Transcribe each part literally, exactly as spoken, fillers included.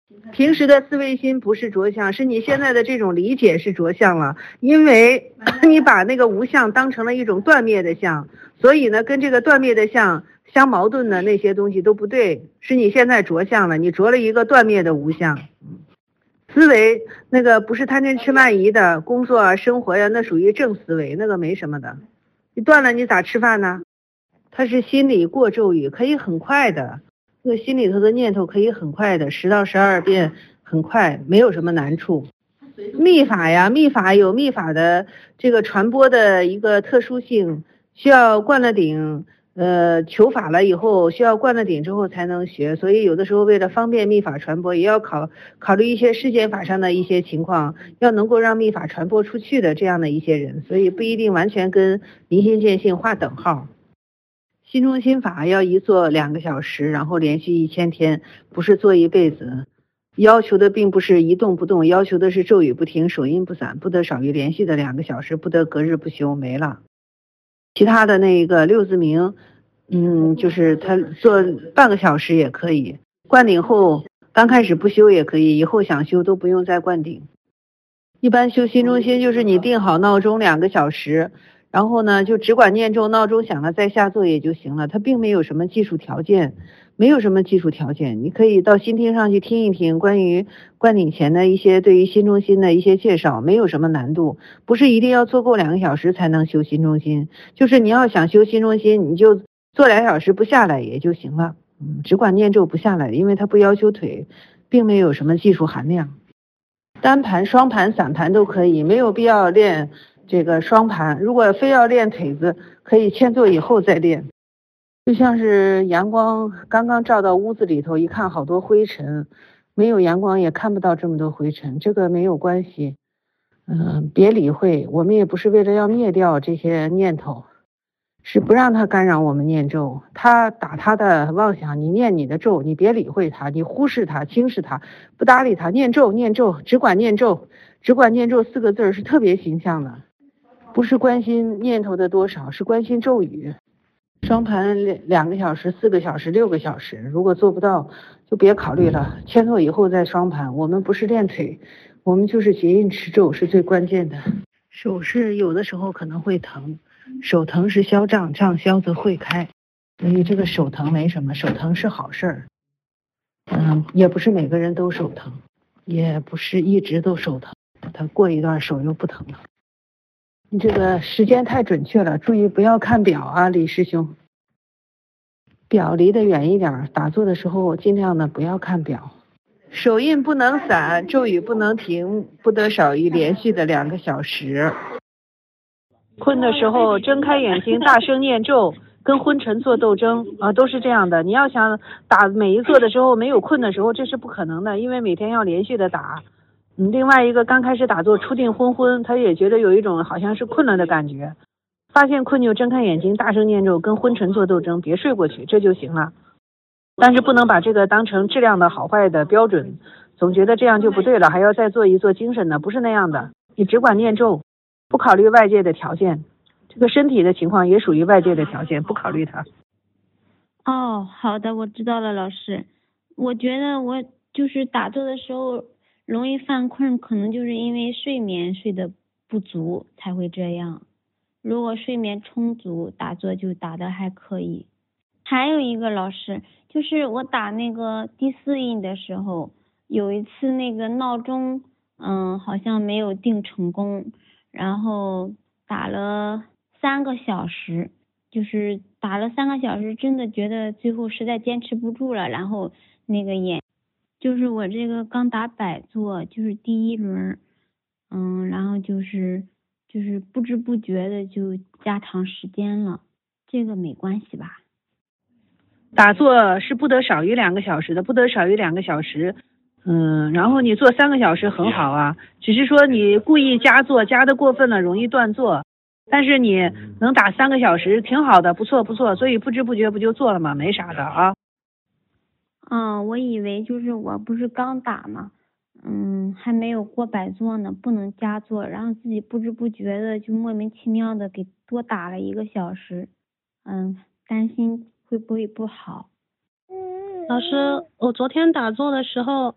平时的思维心不是着相，是你现在的这种理解是着相了，因为你把那个无相当成了一种断灭的相，所以呢跟这个断灭的相相矛盾的那些东西都不对，是你现在着相了，你着了一个断灭的无相。思维那个不是贪嗔痴慢疑的工作啊生活呀、啊，那属于正思维，那个没什么的。你断了你咋吃饭呢？它是心里过咒语，可以很快的，这个心里头的念头可以很快的，十到十二遍很快，没有什么难处。密法呀，密法有密法的这个传播的一个特殊性，需要灌了顶，呃，求法了以后需要灌了顶之后才能学，所以有的时候为了方便密法传播，也要考考虑一些世间法上的一些情况，要能够让密法传播出去的这样的一些人，所以不一定完全跟明心见性划等号。心中心法要一做两个小时，然后连续一千天，不是做一辈子。要求的并不是一动不动，要求的是咒语不停，手印不散，不得少于连续的两个小时，不得隔日不休，没了。其他的那个六字明，嗯，就是他做半个小时也可以，灌顶后刚开始不修也可以，以后想修都不用再灌顶。一般修心中心就是你定好闹钟两个小时，然后呢就只管念咒，闹钟响了再下做也就行了，它并没有什么技术条件，没有什么技术条件，你可以到心听上去听一听关于灌顶前的一些对于心中心的一些介绍，没有什么难度，不是一定要做够两个小时才能修心中心，就是你要想修心中心，你就做两小时不下来也就行了，嗯，只管念咒不下来，因为它不要求腿，并没有什么技术含量。单盘、双盘、散盘都可以，没有必要练这个双盘。如果非要练腿子，可以欠坐以后再练。就像是阳光刚刚照到屋子里头，一看好多灰尘，没有阳光也看不到这么多灰尘，这个没有关系。嗯、呃，别理会，我们也不是为了要灭掉这些念头，是不让它干扰我们念咒。他打他的妄想，你念你的咒，你别理会他，你忽视他，轻视他，不搭理他，念咒念咒，只管念咒，只管念咒四个字是特别形象的，不是关心念头的多少，是关心咒语。双盘两个小时、四个小时、六个小时，如果做不到就别考虑了，签错以后再双盘。我们不是练腿，我们就是结印持咒是最关键的。手是有的时候可能会疼，手疼是消胀，胀消则会开，所以这个手疼没什么，手疼是好事儿。嗯，也不是每个人都手疼，也不是一直都手疼，他过一段手又不疼了。你这个时间太准确了，注意不要看表啊，李师兄。表离得远一点，打坐的时候尽量的不要看表。手印不能散，咒语不能停，不得少于连续的两个小时。困的时候睁开眼睛，大声念咒，跟昏沉做斗争啊，都是这样的。你要想打每一个的时候没有困的时候，这是不可能的，因为每天要连续的打。嗯，另外一个刚开始打坐初定昏昏，他也觉得有一种好像是困了的感觉，发现困就睁开眼睛，大声念咒，跟昏沉做斗争，别睡过去，这就行了。但是不能把这个当成质量的好坏的标准，总觉得这样就不对了，还要再做一做精神的，不是那样的。你只管念咒，不考虑外界的条件，这个身体的情况也属于外界的条件，不考虑它。 哦，好的，我知道了，老师。我觉得我就是打坐的时候容易犯困，可能就是因为睡眠睡得不足才会这样。如果睡眠充足，打坐就打得还可以。还有一个老师，就是我打那个第四印的时候，有一次那个闹钟，嗯，好像没有定成功，然后打了三个小时，就是打了三个小时，真的觉得最后实在坚持不住了，然后那个眼，就是我这个刚打摆坐，就是第一轮，嗯，然后就是就是不知不觉的就加长时间了，这个没关系吧？ 打坐是不得少于两个小时的，不得少于两个小时。嗯，然后你做三个小时很好啊，只是说你故意加坐加的过分了，容易断坐。但是你能打三个小时，挺好的，不错不错，所以不知不觉不就做了吗？没啥的啊。 嗯，我以为就是我不是刚打嘛，嗯，还没有过摆坐呢，不能加坐，然后自己不知不觉的就莫名其妙的给多打了一个小时，嗯，担心会不会不好。 老师，我昨天打坐的时候，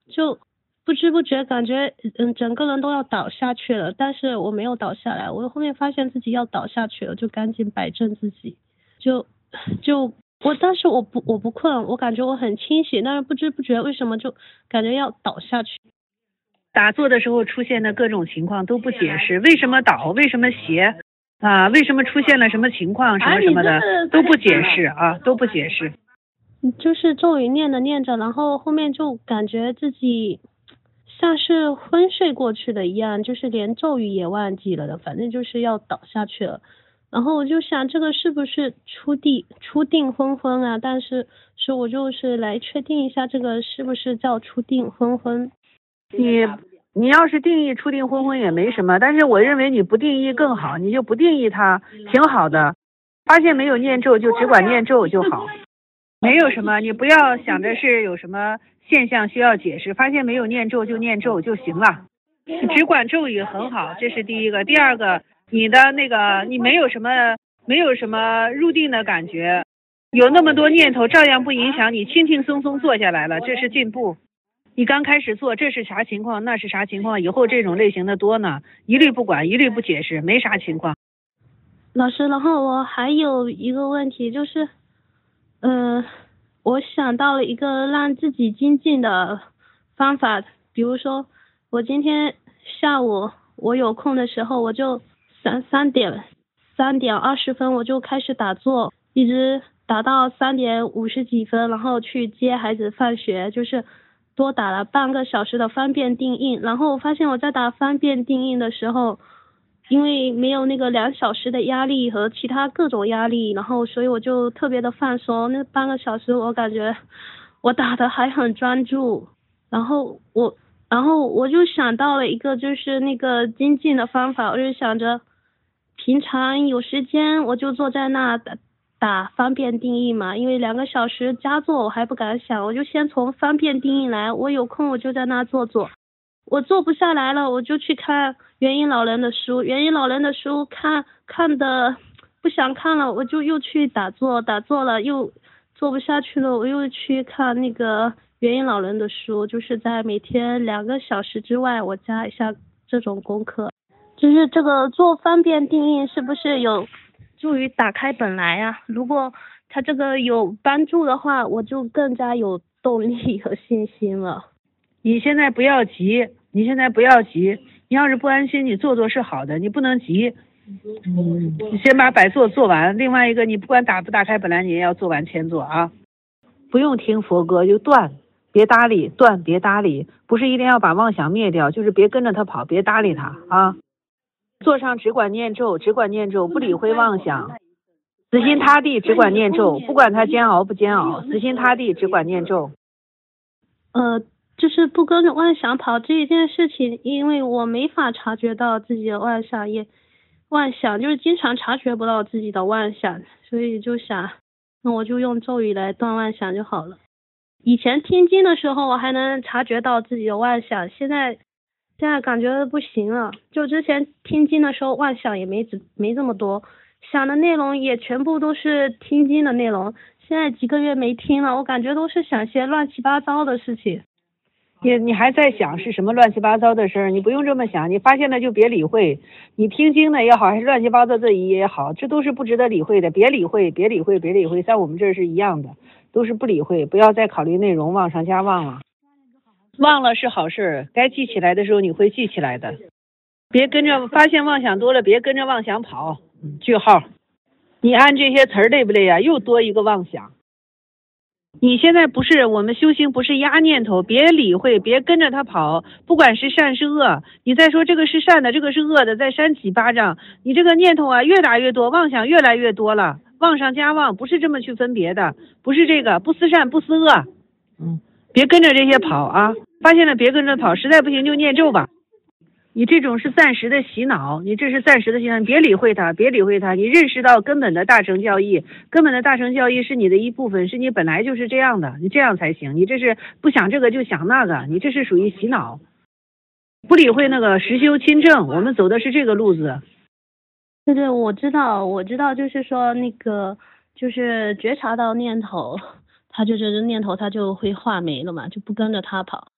就不知不觉感觉嗯整个人都要倒下去了，但是我没有倒下来，我后面发现自己要倒下去了，就赶紧摆正自己，就就我但是我不我不困，我感觉我很清醒，但是不知不觉为什么就感觉要倒下去。 打坐的时候出现的各种情况都不解释，为什么倒，为什么斜啊，为什么出现了什么情况什么什么的、哎、都不解释啊，都不解释。 就是咒语念着念着，然后后面就感觉自己像是昏睡过去的一样，就是连咒语也忘记了的，反正就是要倒下去了。然后我就想这个是不是初地初定昏昏啊？但是是我就是来确定一下这个是不是叫初定昏昏。 你你要是定义初定昏昏也没什么，但是我认为你不定义更好，你就不定义它挺好的。发现没有念咒就只管念咒就好，没有什么，你不要想着是有什么现象需要解释，发现没有念咒就念咒就行了，只管咒语很好，这是第一个。第二个，你的那个你没有什么没有什么入定的感觉，有那么多念头照样不影响你，轻轻松松坐下来了，这是进步。你刚开始做这是啥情况那是啥情况，以后这种类型的多呢，一律不管，一律不解释，没啥情况。 老师，然后我还有一个问题就是，呃，我想到了一个让自己精进的方法，比如说我今天下午我有空的时候，我就三三点三点二十分我就开始打坐，一直打到三点五十几分，然后去接孩子放学，就是多打了半个小时的方便定印。然后我发现我在打方便定印的时候，因为没有那个两小时的压力和其他各种压力，然后所以我就特别的放松。那半个小时我感觉我打的还很专注，然后我然后我就想到了一个就是那个精进的方法，我就想着平常有时间我就坐在那打打方便定义嘛，因为两个小时加坐我还不敢想，我就先从方便定义来，我有空我就在那坐坐，我坐不下来了我就去看元婴老人的书，元婴老人的书看看的不想看了，我就又去打坐，打坐了又坐不下去了，我又去看那个元婴老人的书，就是在每天两个小时之外我加一下这种功课。就是这个做方便定义是不是有助于打开本来啊？如果它这个有帮助的话，我就更加有动力和信心了。 你现在不要急，你现在不要急，你要是不安心，你做做是好的，你不能急。嗯，你先把摆坐做完。另外一个，你不管打不打开本来，你也要做完千坐啊。不用听佛歌就断，别搭理，断别搭理，不是一定要把妄想灭掉，就是别跟着他跑，别搭理他啊。坐上只管念咒，只管念咒，不理会妄想，死心塌地只管念咒，不管他煎熬不煎熬，死心塌地只管念咒。 呃，就是不跟着妄想跑这一件事情，因为我没法察觉到自己的妄想，也妄想就是经常察觉不到自己的妄想，所以就想那我就用咒语来断妄想就好了。以前听经的时候我还能察觉到自己的妄想，现在现在感觉不行了。就之前听经的时候妄想也没没这么多，想的内容也全部都是听经的内容，现在几个月没听了，我感觉都是想些乱七八糟的事情。 你你还在想是什么乱七八糟的事儿？你不用这么想，你发现了就别理会。你听经的也好，还是乱七八糟的也好，这都是不值得理会的，别理会，别理会，别理会。在我们这儿是一样的，都是不理会，不要再考虑内容，忘上加忘了。忘了是好事，该记起来的时候你会记起来的。别跟着发现妄想多了，别跟着妄想跑。句号，你按这些词儿累不累呀？又多一个妄想。你现在不是我们修行，不是压念头，别理会，别跟着他跑，不管是善是恶，你再说这个是善的，这个是恶的，再扇几巴掌，你这个念头啊越打越多，妄想越来越多了，妄上加妄，不是这么去分别的，不是这个，不思善不思恶，嗯，别跟着这些跑啊，发现了别跟着跑，实在不行就念咒吧。你这种是暂时的洗脑，你这是暂时的洗脑，你别理会它，别理会它，你认识到根本的大乘教义，根本的大乘教义是你的一部分，是你本来就是这样的，你这样才行。你这是不想这个就想那个，你这是属于洗脑，不理会那个实修亲证，我们走的是这个路子。 对对，我知道，我知道，就是说那个就是觉察到念头，他就是念头他就会化没了嘛，就不跟着他跑。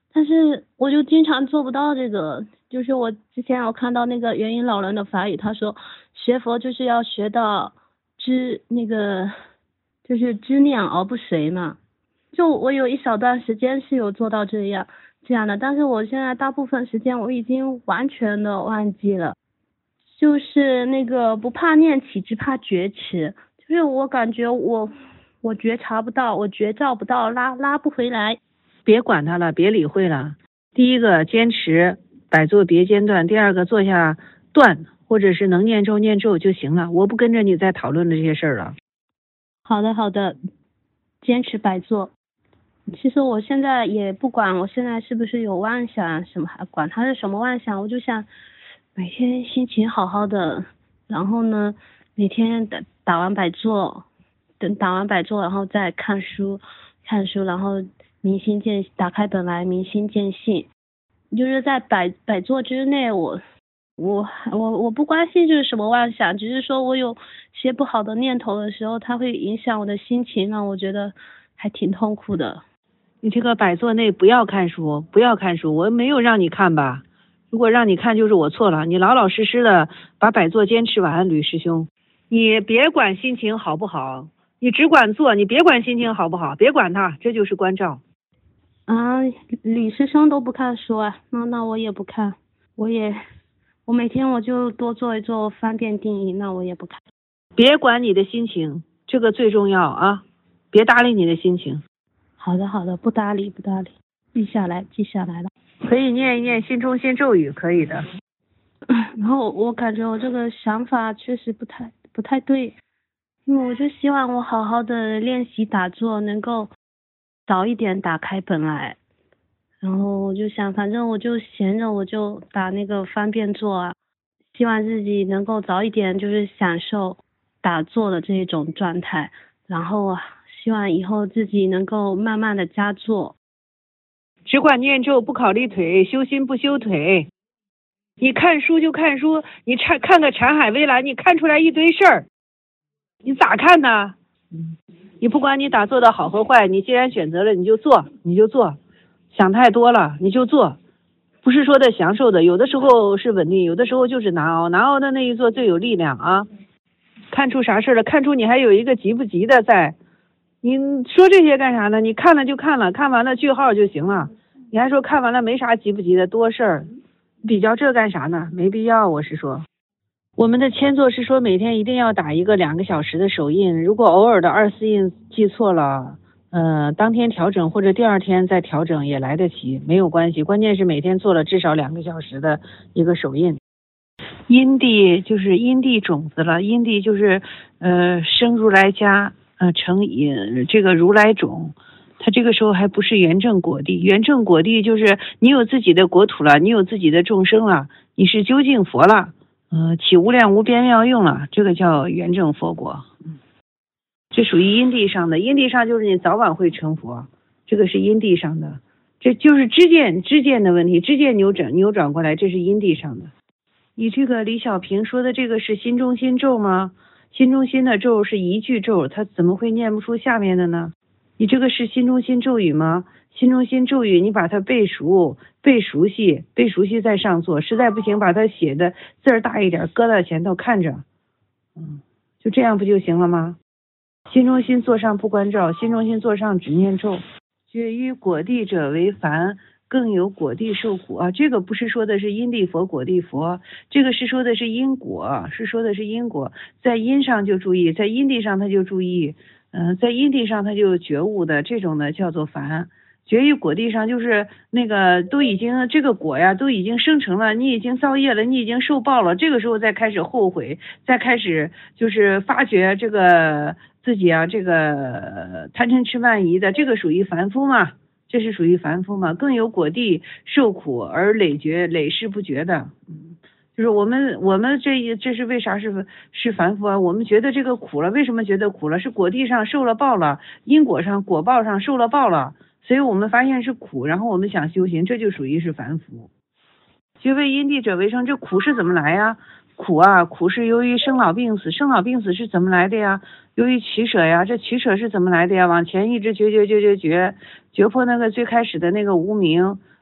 但是我就经常做不到这个。就是我之前我看到那个元音老人的法语，他说学佛就是要学到知那个就是知念而不随嘛。就我有一小段时间是有做到这样这样的，但是我现在大部分时间我已经完全的忘记了。就是那个不怕念起，只怕觉迟。就是我感觉我我觉察不到，我觉照不到，拉拉不回来。 别管它了，别理会了。第一个坚持百坐别间断，第二个坐下断，或者是能念咒念咒就行了。我不跟着你再讨论这些事儿了。 好的好的，坚持百坐。其实我现在也不管我现在是不是有妄想什么，管它是什么妄想，我就想每天心情好好的，然后呢每天打打完百坐，等打完百坐然后再看书看书，然后明心见打开本来明心见性。就是在百百坐之内，我我我我不关心就是什么妄想，只是说我有些不好的念头的时候，它会影响我的心情，让我觉得还挺痛苦的。 你这个百坐内不要看书，不要看书，我没有让你看吧？如果让你看就是我错了，你老老实实的把百坐坚持完，吕师兄，你别管心情好不好，你只管做，你别管心情好不好，别管它，这就是关照。 啊，吕师兄都不看书啊，那那我也不看，我也我每天我就多做一做方便定义，那我也不看。 别管你的心情，这个最重要啊，别搭理你的心情。 好的好的，不搭理不搭理，记下来记下来了。 可以念一念心中心咒语，可以的。 然后我感觉我这个想法确实不太不太对，因为我就希望我好好的练习打坐，能够早一点打开本来。然后我就想，反正我就闲着，我就打那个方便坐啊，希望自己能够早一点就是享受打坐的这一种状态，然后啊，希望以后自己能够慢慢的加坐。 只管念咒，不考虑腿，修心不修腿。你看书就看书，你看看个禅海微澜，你看出来一堆事儿，你咋看呢？你不管你打坐的好和坏，你既然选择了，你就做，你就做。想太多了，你就做。不是说的享受的，有的时候是稳定，有的时候就是难熬，难熬的那一做最有力量啊。看出啥事了？看出你还有一个急不急的在。你说这些干啥呢？你看了就看了，看完了句号就行了。你还说看完了没啥急不急的，多事儿，比较这干啥呢？没必要。我是说，我们的签座是说每天一定要打一个两个小时的手印，如果偶尔的二四印记错了，呃，当天调整或者第二天再调整也来得及，没有关系。关键是每天做了至少两个小时的一个手印。因地就是因地种子了，因地就是呃生如来家。呃，成以这个如来种，他这个时候还不是原正果地，原正果地就是你有自己的国土了，你有自己的众生了，你是究竟佛了，呃，起无量无边妙用了，这个叫原正佛国。嗯，这属于因地上的，因地上就是你早晚会成佛，这个是因地上的，这就是知见知见的问题，知见扭转扭转过来，这是因地上的。你这个李小平说的这个是心中心咒吗？心中心的咒是一句咒，他怎么会念不出下面的呢？你这个是心中心咒语吗？心中心咒语你把它背熟背熟悉背熟悉再上座，实在不行把它写的字儿大一点，搁到前头看着，嗯，就这样不就行了吗？心中心座上不关照，心中心座上只念咒。觉于果地者为凡，更有果地受苦啊！这个不是说的是因地佛果地佛，这个是说的是因果，是说的是因果，在因上就注意，在因地上他就注意，嗯、呃，在因地上他就觉悟的，这种呢叫做凡。觉于果地上就是那个都已经这个果呀都已经生成了，你已经造业了，你已经受报了，这个时候再开始后悔，再开始就是发觉这个自己啊这个贪嗔痴慢疑的，这个属于凡夫嘛。这是属于凡夫嘛，更有果地受苦而累觉累世不觉的，嗯，就是我们我们这一这是为啥是是凡夫啊？我们觉得这个苦了，为什么觉得苦了？是果地上受了报了，因果上果报上受了报了，所以我们发现是苦，然后我们想修行，这就属于是凡夫。学为因地者为生，这苦是怎么来呀？苦啊，苦是由于生老病死，生老病死是怎么来的呀？由于取舍呀，这取舍是怎么来的呀？往前一直觉觉觉觉觉，觉破那个最开始的那个无明，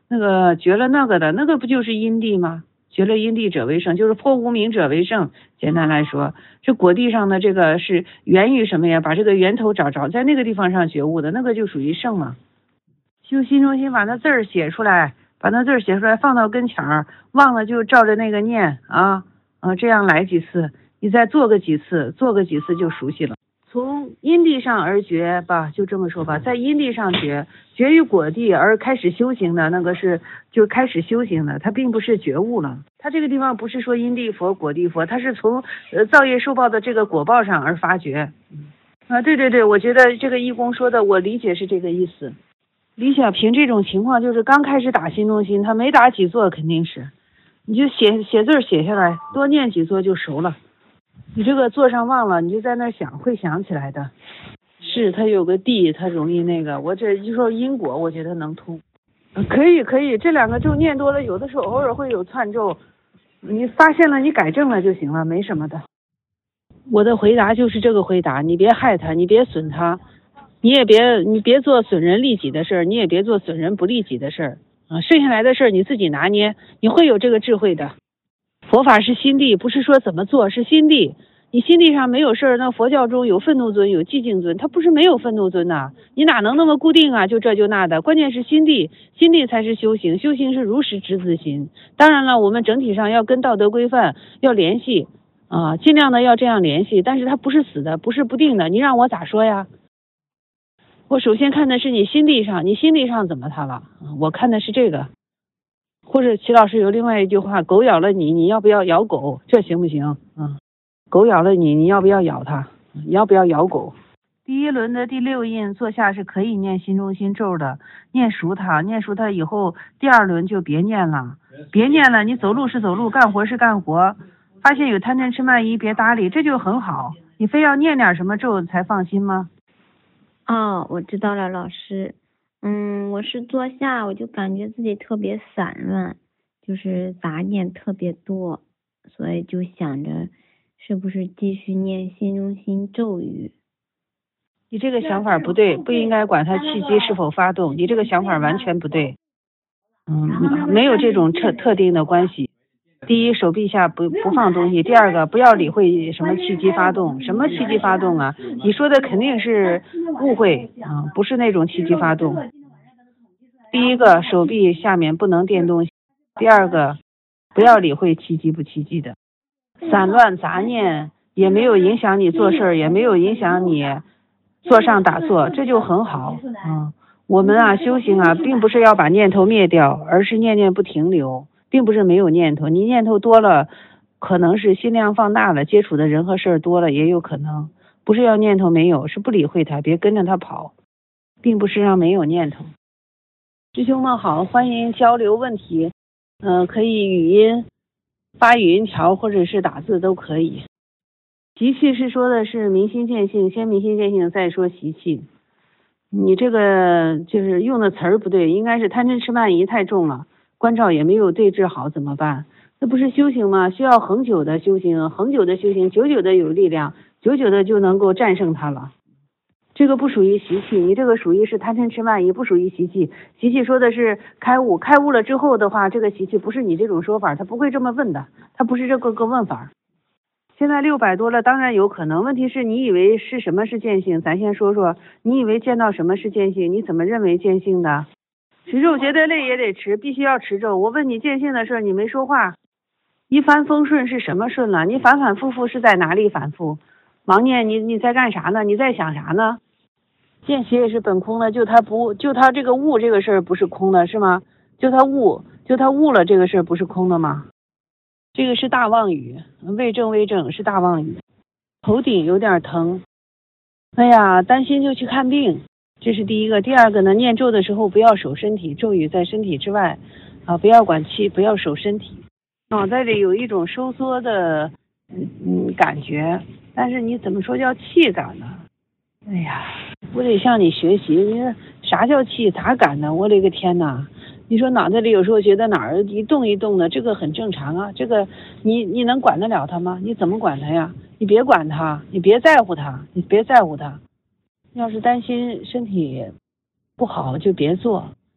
那个绝了那个的，那个不就是因地吗？绝了因地者为圣，就是破无明者为圣。简单来说，这果地上的这个是源于什么呀？把这个源头找着，在那个地方上觉悟的那个就属于圣嘛。修心中心，把那字儿写出来，把那字儿写出来，放到跟前儿，忘了就照着那个念啊啊，这样来几次，你再做个几次，做个几次就熟悉了。从因地上而觉吧，就这么说吧，在因地上觉，觉于果地而开始修行的那个是就开始修行的，它并不是觉悟了。它这个地方不是说因地佛果地佛，它是从呃造业受报的这个果报上而发觉。啊，对对对，我觉得这个义工说的，我理解是这个意思。李小平这种情况就是刚开始打心中心，他没打几座肯定是，你就写写字写下来，多念几座就熟了。你这个座上忘了，你就在那想，会想起来的。是他有个地，他容易那个。我这一说因果，我觉得能通。可以可以，这两个咒念多了，有的时候偶尔会有窜咒，你发现了你改正了就行了，没什么的。我的回答就是这个回答，你别害他，你别损他，你也别你别做损人利己的事儿，你也别做损人不利己的事儿啊。剩下来的事儿你自己拿捏，你会有这个智慧的。佛法是心地，不是说怎么做，是心地。你心地上没有事儿，那佛教中有愤怒尊，有寂静尊，它不是没有愤怒尊呐，你哪能那么固定啊？就这就那的，关键是心地，心地才是修行，修行是如实知自心。当然了，我们整体上要跟道德规范要联系啊，尽量的要这样联系，但是它不是死的，不是不定的，你让我咋说呀？我首先看的是你心地上，你心地上怎么它了？我看的是这个。或者齐老师有另外一句话，狗咬了你，你要不要咬狗？这行不行？嗯，狗咬了你，你要不要咬它？你要不要咬狗？第一轮的第六印坐下是可以念心中心咒的，念熟它，念熟它以后，第二轮就别念了，别念了，你走路是走路，干活是干活，发现有贪嗔痴慢疑别搭理，这就很好。你非要念点什么咒才放心吗？ 哦，我知道了，老师。嗯，我是坐下，我就感觉自己特别散乱，就是杂念特别多，所以就想着是不是继续念心中心咒语。 你这个想法不对，不应该管它气机是否发动，你这个想法完全不对。嗯，没有这种特特定的关系。第一，手臂下不不放东西；第二个，不要理会什么气机发动，什么气机发动啊？你说的肯定是误会啊、嗯，不是那种气机发动。第一个，手臂下面不能垫东西；第二个，不要理会气机不气机的，散乱杂念也没有影响你做事儿，也没有影响你坐上打坐，这就很好。嗯，我们啊修行啊，并不是要把念头灭掉，而是念念不停留。并不是没有念头，你念头多了，可能是心量放大了，接触的人和事儿多了，也有可能。不是要念头没有，是不理会它，别跟着它跑，并不是让没有念头。师兄们好，欢迎交流问题，嗯、呃，可以语音发语音条或者是打字都可以。习气是说的是明心见性，先明心见性再说习气。你这个就是用的词儿不对，应该是贪嗔痴慢疑太重了。关照也没有对治好怎么办？那不是修行吗？需要恒久的修行，恒久的修行，久久的有力量，久久的就能够战胜它了。这个不属于习气，你这个属于是贪嗔痴慢疑，不属于习气。习气说的是开悟，开悟了之后的话，这个习气不是你这种说法，他不会这么问的，他不是这个个问法。现在六百多了，当然有可能。问题是你以为是什么是见性？咱先说说，你以为见到什么是见性？你怎么认为见性的？持咒觉得累也得持，必须要持咒。我问你见性的事，你没说话。一帆风顺是什么顺了？你反反复复是在哪里反复？盲念你你在干啥呢？你在想啥呢？见习也是本空的，就他不就他这个悟这个事儿不是空的是吗？就他悟就他悟了这个事儿不是空的吗？这个是大妄语，为正为正是大妄语。头顶有点疼，哎呀，担心就去看病。这是第一个。第二个呢，念咒的时候不要守身体，咒语在身体之外啊，不要管气，不要守身体。脑袋里有一种收缩的嗯嗯感觉，但是你怎么说叫气感呢？哎呀，我得向你学习，你说啥叫气？咋感呢？我的个天哪！你说脑袋里有时候觉得哪儿一动一动的，这个很正常啊。这个你你能管得了它吗？你怎么管它呀？你别管它，你别在乎它，你别在乎它。要是担心身体不好就别做，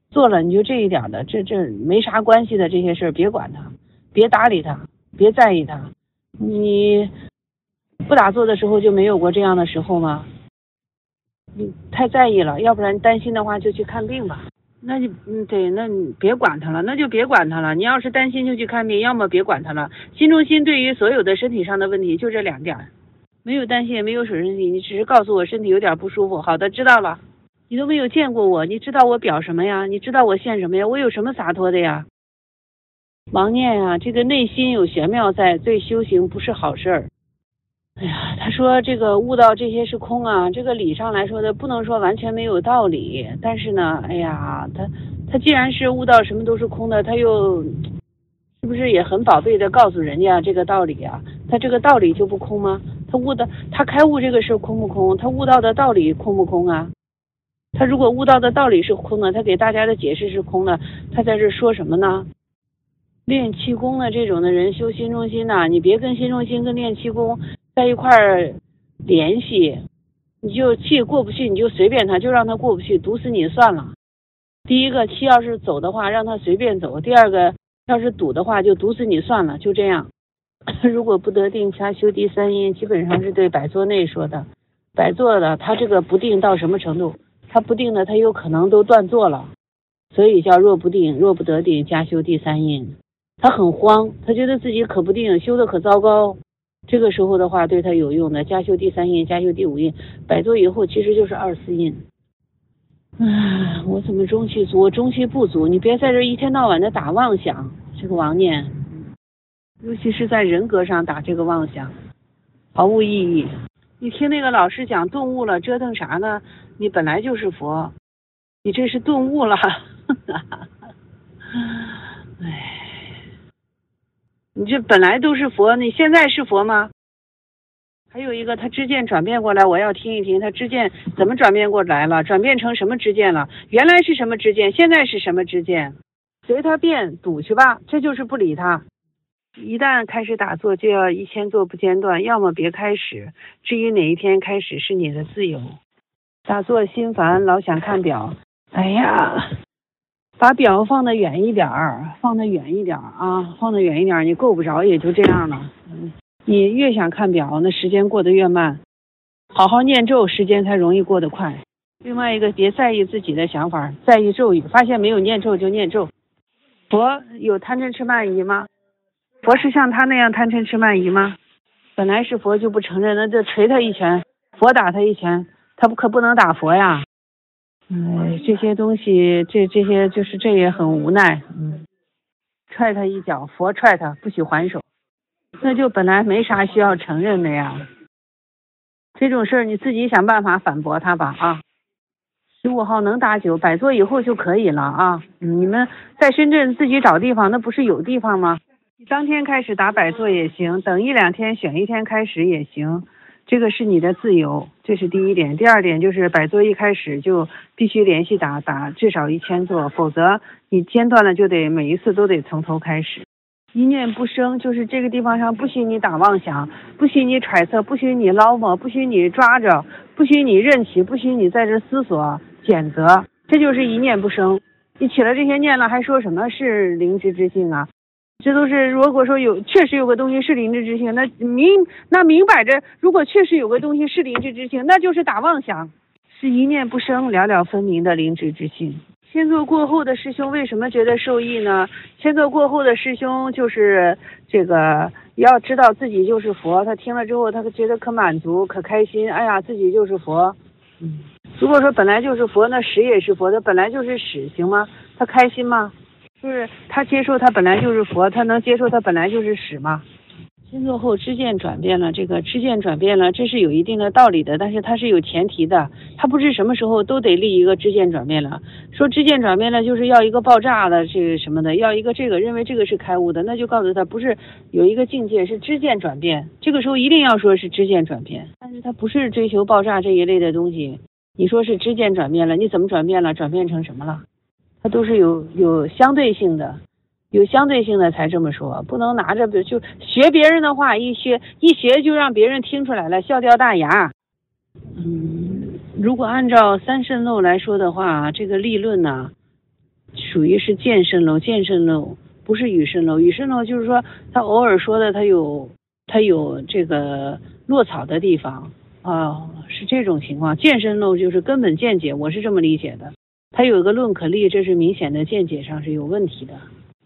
做了你就这一点的，这这没啥关系的这些事儿，别管它，别搭理它，别在意它。你不打坐的时候就没有过这样的时候吗？你太在意了，要不然担心的话就去看病吧。那就嗯对，那你别管它了，那就别管它了。你要是担心就去看病，要么别管它了。心中心对于所有的身体上的问题就这两点，没有担心也没有水身体，你只是告诉我身体有点不舒服。好的，知道了。你都没有见过我，你知道我表什么呀？你知道我现什么呀？我有什么洒脱的呀？王念啊，这个内心有玄妙在，对修行不是好事儿。哎呀，他说这个悟到这些是空啊，这个理上来说的不能说完全没有道理，但是呢，哎呀，他他既然是悟到什么都是空的，他又是不是也很宝贝的告诉人家这个道理啊？他这个道理就不空吗？他悟的他开悟这个事空不空？他悟到的道理空不空啊？他如果悟到的道理是空的，他给大家的解释是空的，他在这说什么呢？练气功的这种的人修心中心呐、啊，你别跟心中心跟练气功在一块儿联系，你就气过不去你就随便他，就让他过不去，毒死你算了。第一个气要是走的话让他随便走，第二个要是堵的话就毒死你算了，就这样。如果不得定掐修第三阴，基本上是对摆坐内说的。摆坐的他这个不定到什么程度？他不定的他有可能都断坐了，所以叫若不定若不得定加修第三阴。他很慌，他觉得自己可不定，修的可糟糕，这个时候的话对他有用的加修第三阴加修第五阴，摆坐以后其实就是二四阴。唉，我怎么中气足？我中气不足，你别在这一天到晚的打妄想，这个妄念，尤其是在人格上打这个妄想毫无意义。你听那个老师讲顿悟了，折腾啥呢？你本来就是佛，你这是顿悟了。哎，你这本来都是佛，你现在是佛吗？还有一个，他知见转变过来，我要听一听他知见怎么转变过来了，转变成什么知见了？原来是什么知见，现在是什么知见？随他变，赌去吧，这就是不理他。一旦开始打坐就要一千坐不间断，要么别开始，至于哪一天开始是你的自由。打坐心烦，老想看表，哎呀，把表放得远一点儿，放得远一点儿啊，放得远一点儿，你够不着也就这样了。嗯，你越想看表，那时间过得越慢。好好念咒，时间才容易过得快。另外一个，别在意自己的想法，在意咒语，发现没有念咒就念咒。佛有贪嗔痴慢疑吗？佛是像他那样贪嗔痴慢疑吗？本来是佛就不承认，那就捶他一拳，佛打他一拳，他不可不能打佛呀。哎，这些东西，这这些就是这也很无奈。嗯，踹他一脚，佛踹他，不许还手，那就本来没啥需要承认的呀。这种事儿你自己想办法反驳他吧啊。十五号能打九，摆坐以后就可以了啊。你们在深圳自己找地方，那不是有地方吗？当天开始打摆坐也行，等一两天选一天开始也行，这个是你的自由，这是第一点。第二点就是摆坐一开始就必须连续打，打至少一千坐，否则你间断了就得每一次都得从头开始。一念不生，就是这个地方上不许你打妄想，不许你揣测，不许你捞摸，不许你抓着，不许你任起，不许你在这思索谴责，这就是一念不生。你起了这些念了，还说什么是灵知之性啊？这都是如果说有确实有个东西是灵知之性，那明那明摆着，如果确实有个东西是灵知之性，那就是打妄想，是一念不生了了分明的灵知之性。先做过后的师兄为什么觉得受益呢？先做过后的师兄就是这个要知道自己就是佛，他听了之后他觉得可满足可开心，哎呀自己就是佛。嗯，如果说本来就是佛，那使也是佛，他本来就是使，行吗？他开心吗？就是他接受他本来就是佛，他能接受他本来就是使吗？先做后知见转变了，这个知见转变了，这是有一定的道理的，但是它是有前提的，它不是什么时候都得立一个知见转变了。说知见转变了就是要一个爆炸的这个什么的，要一个这个认为这个是开悟的，那就告诉他不是有一个境界是知见转变，这个时候一定要说是知见转变，但是它不是追求爆炸这一类的东西。你说是知见转变了，你怎么转变了？转变成什么了？它都是有有相对性的。有相对性的才这么说，不能拿着就学别人的话，一学一学就让别人听出来了，笑掉大牙。嗯，如果按照三圣漏来说的话，这个立论呢， 属于是见渗漏，见渗漏不是雨渗漏，雨渗漏就是说他偶尔说的他有他有这个落草的地方啊，是这种情况。见渗漏就是根本见解，我是这么理解的。他有一个论可立，这是明显的见解上是有问题的。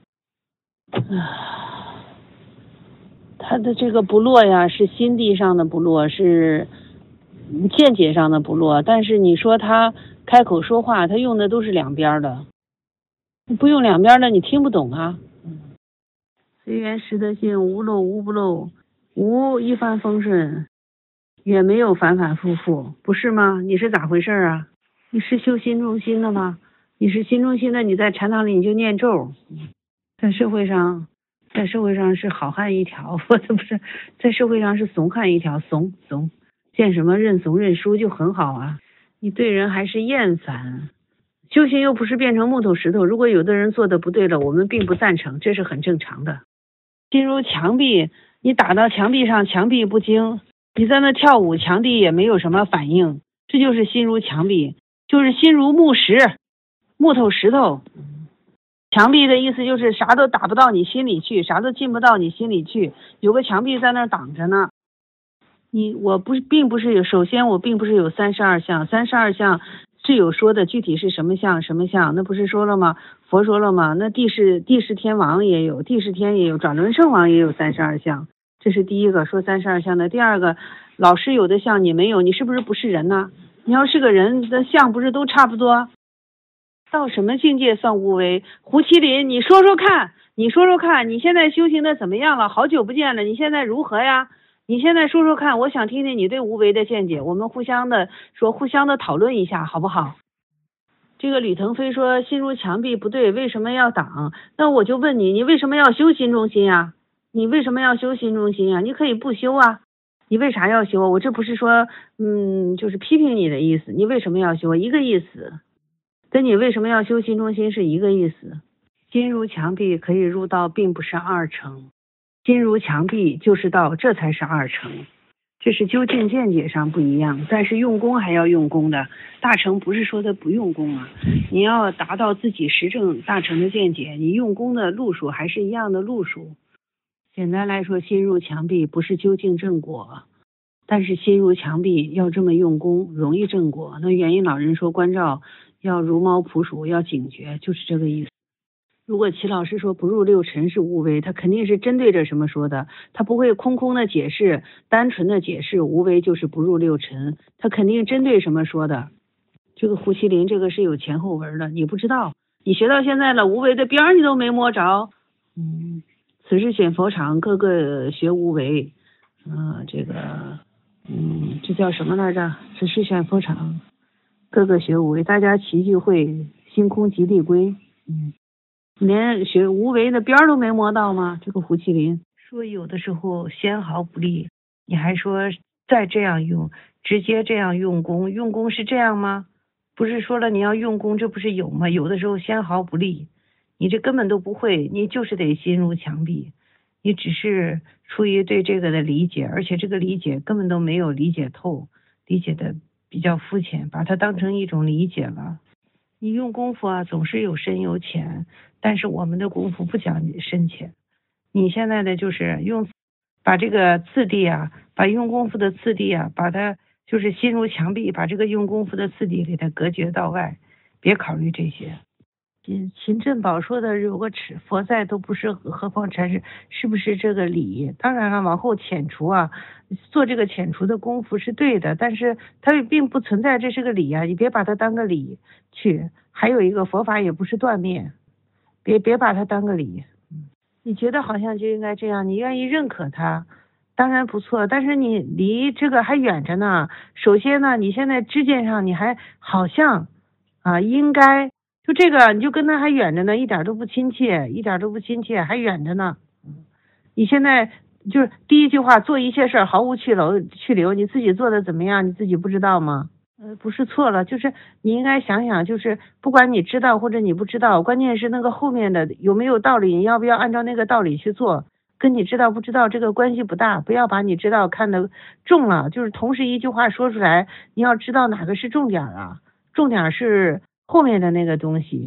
啊，他的这个不落呀，是心地上的不落，是见解上的不落。但是你说他开口说话，他用的都是两边的，不用两边的你听不懂啊。随缘识得性，无漏无不漏，无一帆风顺，也没有反反复复，不是吗？你是咋回事啊？你是修心中心的吗？你是心中心的，你在禅堂里你就念咒，在社会上，在社会上是好汉一条，我这不是在社会上是怂汉一条，怂怂，见什么认怂认输就很好啊。你对人还是厌烦，修行又不是变成木头石头。如果有的人做的不对了，我们并不赞成，这是很正常的。心如墙壁，你打到墙壁上，墙壁不惊；你在那跳舞，墙壁也没有什么反应，这就是心如墙壁。就是心如木石，木头石头。墙壁的意思就是啥都打不到你心里去，啥都进不到你心里去，有个墙壁在那儿挡着呢。你我不是并不是有，首先我并不是有三十二相，三十二相是有说的，具体是什么相什么相，那不是说了吗？佛说了吗？那地势地势天王也有，地势天也有，转轮圣王也有三十二相，这是第一个说三十二相的。第二个，老师有的相你没有，你是不是不是人呢？你要是个人的相不是都差不多？到什么境界算无为？胡麒麟，你说说看，你说说看，你现在修行的怎么样了？好久不见了，你现在如何呀？你现在说说看，我想听听你对无为的见解，我们互相的说，互相的讨论一下，好不好？这个吕腾飞说心如墙壁不对，为什么要挡？那我就问你，你为什么要修心中心呀？你为什么要修心中心呀？你可以不修啊。你为啥要修？我这不是说嗯就是批评你的意思，你为什么要修一个意思，跟你为什么要修心中心是一个意思。心如墙壁可以入道，并不是二乘，心如墙壁就是道，这才是二乘。这是究竟见解上不一样，但是用功还要用功的。大乘不是说的不用功啊，你要达到自己实证大乘的见解，你用功的路数还是一样的路数。简单来说，心如墙壁不是究竟正果，但是心如墙壁要这么用功容易正果。那元音老人说关照要如猫扑鼠，要警觉，就是这个意思。如果齐老师说不入六尘是无为，他肯定是针对着什么说的，他不会空空的解释，单纯的解释无为就是不入六尘，他肯定针对什么说的。这个胡麒麟这个是有前后文的，你不知道，你学到现在了，无为的边儿你都没摸着。嗯，此时选佛场，个个学无为。嗯、呃，这个嗯，这叫什么来着？此时选佛场，个个学无为，大家齐聚会，星空极地归。嗯。连学无为的边儿都没摸到吗？这个胡麒麟说有的时候纤毫不利，你还说再这样用，直接这样用功，用功是这样吗？不是说了你要用功，这不是有吗？有的时候纤毫不利，你这根本都不会，你就是得心如墙壁，你只是出于对这个的理解，而且这个理解根本都没有理解透，理解的比较肤浅，把它当成一种理解了。你用功夫啊，总是有深有浅，但是我们的功夫不讲深浅。你现在的就是用把这个次第啊，把用功夫的次第啊，把它就是心如墙壁，把这个用功夫的次第给它隔绝到外，别考虑这些。秦振宝说的有个持佛在都不是，何况禅师，是不是这个理？当然了，往后遣除啊，做这个遣除的功夫是对的，但是它并不存在这是个理啊，你别把它当个理去。还有一个佛法也不是断灭，别别把它当个理。你觉得好像就应该这样，你愿意认可它，当然不错，但是你离这个还远着呢。首先呢，你现在知见上你还好像啊应该。就这个，你就跟他还远着呢，一点都不亲切，一点都不亲切，还远着呢。你现在就是第一句话，做一切事儿毫无去留去留，你自己做的怎么样，你自己不知道吗？呃，不是错了，就是你应该想想，就是不管你知道或者你不知道，关键是那个后面的有没有道理，你要不要按照那个道理去做，跟你知道不知道这个关系不大，不要把你知道看得重了，就是同时一句话说出来，你要知道哪个是重点啊，重点是后面的那个东西，基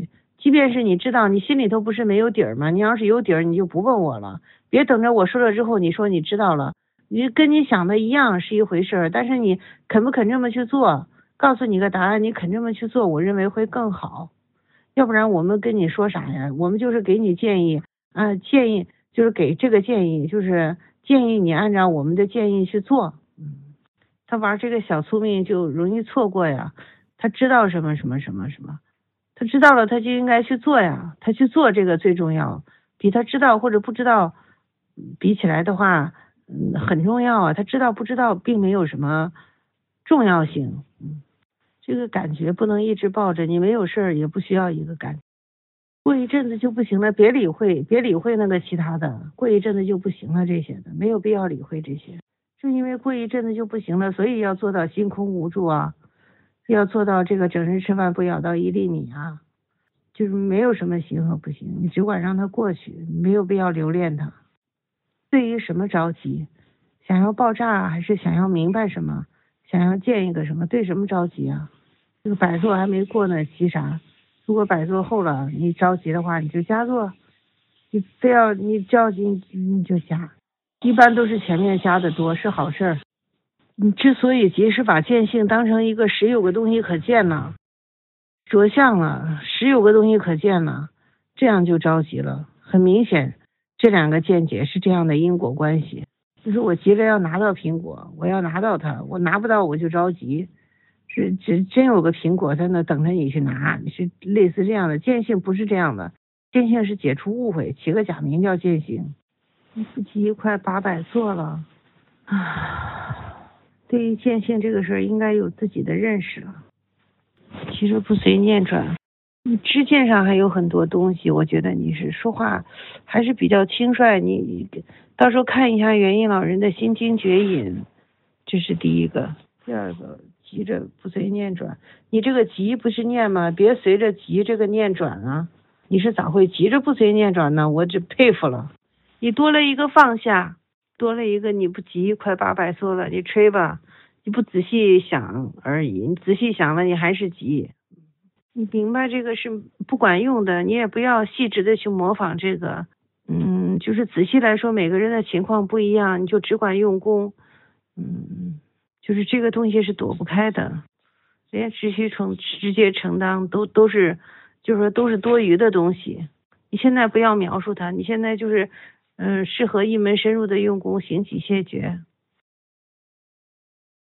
即便是你知道，你心里头不是没有底儿吗？你要是有底儿，你就不问我了。别等着我说了之后，你说你知道了，你跟你想的一样是一回事儿，但是你肯不肯这么去做？告诉你个答案，你肯这么去做，我认为会更好。要不然我们跟你说啥呀？我们就是给你建议啊，建议就是给这个建议，就是建议你按照我们的建议去做。嗯，他玩这个小聪明就容易错过呀。他知道什么什么什么什么，他知道了他就应该去做呀，他去做这个最重要，比他知道或者不知道比起来的话，嗯，很重要啊。他知道不知道并没有什么重要性。嗯，这个感觉不能一直抱着，你没有事儿也不需要一个感觉，过一阵子就不行了，别理会，别理会那个其他的，过一阵子就不行了，这些的没有必要理会这些。正因为过一阵子就不行了，所以要做到心空无助啊，要做到这个整日吃饭不咬到一粒米啊，就是没有什么行和不行，你只管让它过去，没有必要留恋它。对于什么着急？想要爆炸还是想要明白什么？想要见一个什么？对什么着急啊？这个百座还没过呢，急啥？如果百座后了，你着急的话，你就加座。你非要你着急，你就加。一般都是前面加的多，是好事儿。你之所以急，是把见性当成一个实有个东西可见了，着相了，实有个东西可见了，这样就着急了。很明显，这两个见解是这样的因果关系。就是我急着要拿到苹果，我要拿到它，我拿不到我就着急。是只真有个苹果在那等着你去拿，是类似这样的。见性不是这样的，见性是解除误会，起个假名叫见性。你不急快八百做了啊！对于见性这个事儿，应该有自己的认识了。其实不随念转，你知见上还有很多东西，我觉得你是说话还是比较轻率。你到时候看一下元音老人的心经绝引，这是第一个。第二个，急着不随念转，你这个急不是念吗？别随着急这个念转啊！你是咋会急着不随念转呢？我只佩服了。你多了一个放下，多了一个你不急，快八百缩了，你吹吧，你不仔细想而已，你仔细想了你还是急。你明白这个是不管用的，你也不要细致的去模仿这个。嗯，就是仔细来说，每个人的情况不一样，你就只管用功。嗯，就是这个东西是躲不开的，连直需承直接承担都都是，就是说都是多余的东西。你现在不要描述它，你现在就是嗯，适合一门深入的用功，行起谢绝。